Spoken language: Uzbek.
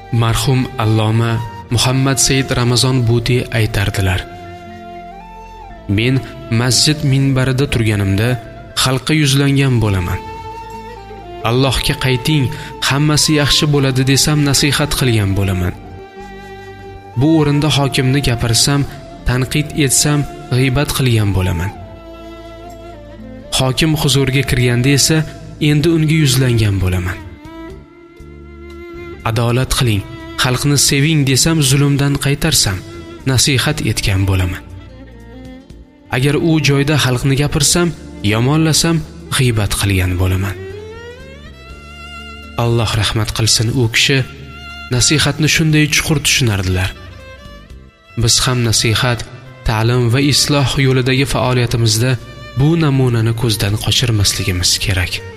Marhum alloma Muhammad Said Ramazon Buti aytardilar: men masjid minbarida turganimda xalqqa yuzlangan bo'laman. Allohga qayting, hammasi yaxshi bo'ladi desam nasihat qilgan bo'laman. Bu o'rinda hokimni gapirsam, tanqid etsam, g'iybat qilgan bo'laman. Hokim huzuriga kirganda esa endi unga yuzlangan bo'laman. Adolat qiling, xalqni seving desam zulmdan qaytarsam, nasihat etgan bo'laman. Agar u joyda xalqni gapirsam, yomonlasam, g'iybat qilgan bo'laman. Alloh rahmat qilsin, u kishi nasihatni shunday chuqur tushunardilar. Biz ham nasihat, ta'lim va isloh yo'lidagi faoliyatimizda bu namunani ko'zdan qochirmasligimiz kerak.